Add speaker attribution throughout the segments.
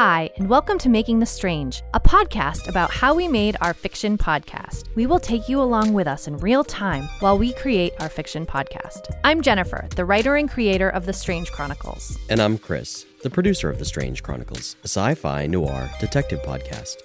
Speaker 1: Hi, and welcome to Making the Strange, a podcast about how we made our fiction podcast. We will take you along with us in real time while we create our fiction podcast. I'm Jennifer, the writer and creator of The Strange Chronicles.
Speaker 2: And I'm Chris, the producer of The Strange Chronicles, a sci-fi noir detective podcast.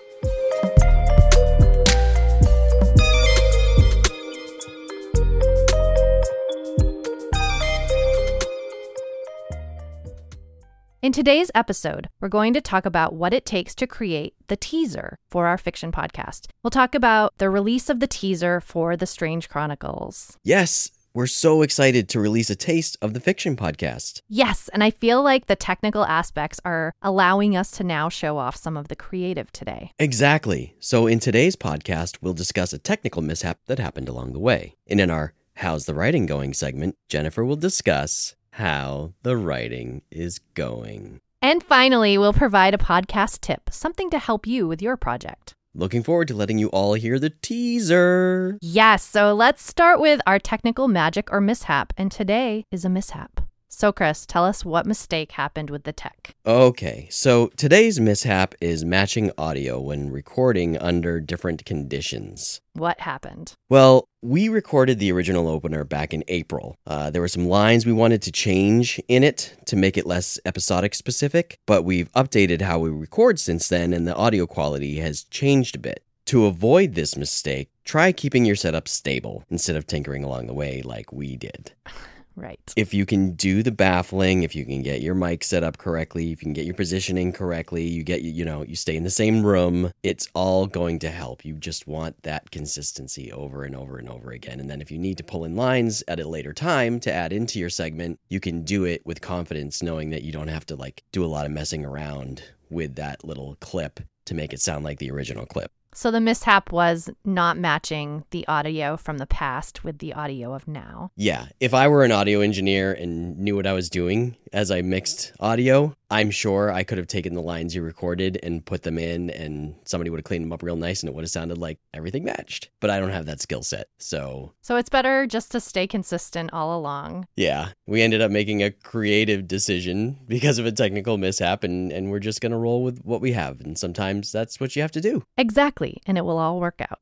Speaker 1: In today's episode, we're going to talk about what it takes to create the teaser for our fiction podcast. We'll talk about the release of the teaser for The Strange Chronicles.
Speaker 2: Yes, we're so excited to release a taste of the fiction podcast.
Speaker 1: Yes, and I feel like the technical aspects are allowing us to now show off some of the creative today.
Speaker 2: Exactly. So in today's podcast, we'll discuss a technical mishap that happened along the way. And in our How's the Writing Going segment, Jennifer will discuss how the writing is going.
Speaker 1: And finally, we'll provide a podcast tip, something to help you with your project.
Speaker 2: Looking forward to letting you all hear the teaser.
Speaker 1: Yes, so let's start with our technical magic or mishap, and today is a mishap. So Chris, tell us what mistake happened with the tech.
Speaker 2: Okay, so today's mishap is matching audio when recording under different conditions.
Speaker 1: What happened?
Speaker 2: Well, we recorded the original opener back in April. There were some lines we wanted to change in it to make it less episodic specific, but we've updated how we record since then, and the audio quality has changed a bit. To avoid this mistake, try keeping your setup stable instead of tinkering along the way like we did.
Speaker 1: Right.
Speaker 2: If you can do the baffling, if you can get your mic set up correctly, if you can get your positioning correctly, you stay in the same room, it's all going to help. You just want that consistency over and over and over again. And then if you need to pull in lines at a later time to add into your segment, you can do it with confidence, knowing that you don't have to do a lot of messing around with that little clip to make it sound like the original clip.
Speaker 1: So the mishap was not matching the audio from the past with the audio of now.
Speaker 2: Yeah. If I were an audio engineer and knew what I was doing as I mixed audio, I'm sure I could have taken the lines you recorded and put them in, and somebody would have cleaned them up real nice and it would have sounded like everything matched. But I don't have that skill set, so
Speaker 1: it's better just to stay consistent all along.
Speaker 2: Yeah. We ended up making a creative decision because of a technical mishap, and we're just going to roll with what we have. And sometimes that's what you have to do.
Speaker 1: Exactly. And it will all work out.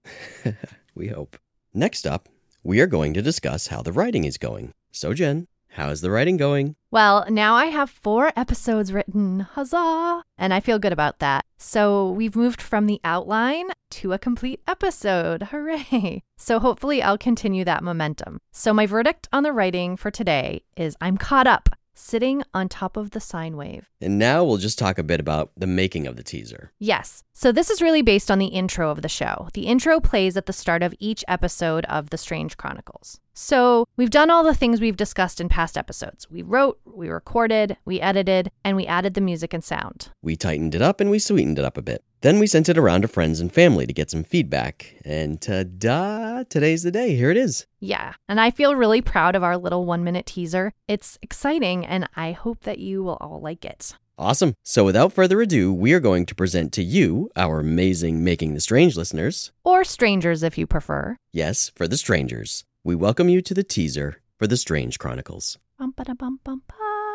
Speaker 2: We hope. Next up, we are going to discuss how the writing is going. So Jen, how's the writing going?
Speaker 1: Well, now I have 4 episodes written, huzzah! And I feel good about that. So we've moved from the outline to a complete episode, hooray! So hopefully I'll continue that momentum. So my verdict on the writing for today is I'm caught up, sitting on top of the sine wave.
Speaker 2: And now we'll just talk a bit about the making of the teaser.
Speaker 1: Yes. So this is really based on the intro of the show. The intro plays at the start of each episode of The Strange Chronicles. So we've done all the things we've discussed in past episodes. We wrote, we recorded, we edited, and we added the music and sound.
Speaker 2: We tightened it up and we sweetened it up a bit. Then we sent it around to friends and family to get some feedback. And ta-da, today's the day. Here it is.
Speaker 1: Yeah, and I feel really proud of our little 1-minute teaser. It's exciting, and I hope that you will all like it.
Speaker 2: Awesome. So without further ado, we are going to present to you, our amazing Making the Strange listeners.
Speaker 1: Or strangers if you prefer.
Speaker 2: Yes, for the strangers. We welcome you to the teaser for The Strange Chronicles.
Speaker 1: Bum-ba-da-bum-bum-ba.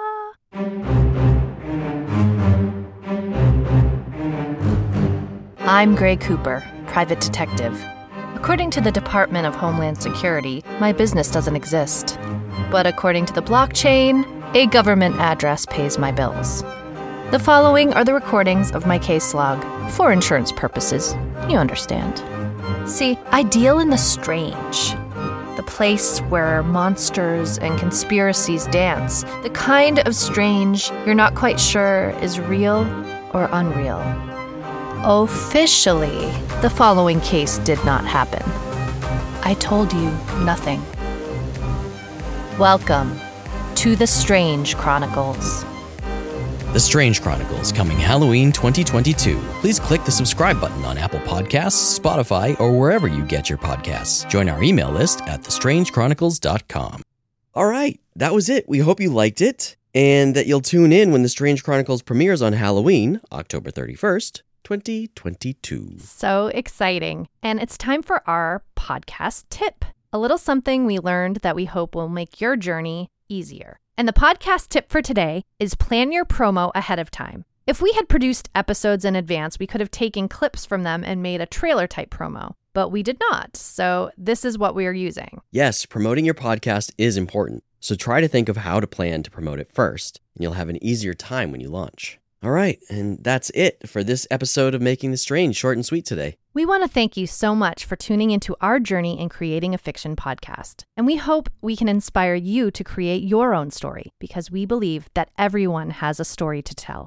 Speaker 1: I'm Gray Cooper, private detective. According to the Department of Homeland Security, my business doesn't exist. But according to the blockchain, a government address pays my bills. The following are the recordings of my case log, for insurance purposes. You understand. See, I deal in the strange. The place where monsters and conspiracies dance. The kind of strange you're not quite sure is real or unreal. Officially, the following case did not happen. I told you nothing. Welcome to The Strange Chronicles.
Speaker 2: The Strange Chronicles, coming Halloween 2022. Please click the subscribe button on Apple Podcasts, Spotify, or wherever you get your podcasts. Join our email list at thestrangechronicles.com. All right, that was it. We hope you liked it, and that you'll tune in when The Strange Chronicles premieres on Halloween, October 31st, 2022.
Speaker 1: So exciting. And it's time for our podcast tip. A little something we learned that we hope will make your journey easier. And the podcast tip for today is plan your promo ahead of time. If we had produced episodes in advance, we could have taken clips from them and made a trailer-type promo, but we did not, so this is what we are using.
Speaker 2: Yes, promoting your podcast is important, so try to think of how to plan to promote it first, and you'll have an easier time when you launch. All right, and that's it for this episode of Making the Strange, short and sweet today.
Speaker 1: We want to thank you so much for tuning into our journey in creating a fiction podcast. And we hope we can inspire you to create your own story, because we believe that everyone has a story to tell.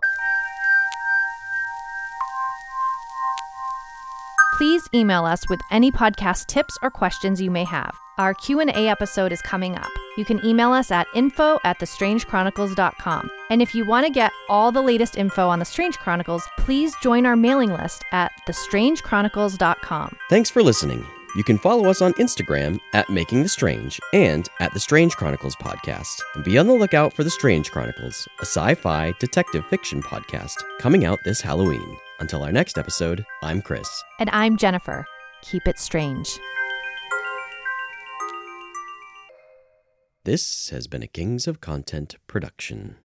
Speaker 1: Please email us with any podcast tips or questions you may have. Our Q&A episode is coming up. You can email us at info@thestrangechronicles.com. And if you want to get all the latest info on The Strange Chronicles, please join our mailing list at thestrangechronicles.com.
Speaker 2: Thanks for listening. You can follow us on Instagram at Making the Strange and at The Strange Chronicles Podcast. And be on the lookout for The Strange Chronicles, a sci-fi detective fiction podcast coming out this Halloween. Until our next episode, I'm Chris.
Speaker 1: And I'm Jennifer. Keep it strange.
Speaker 2: This has been a Kings of Content production.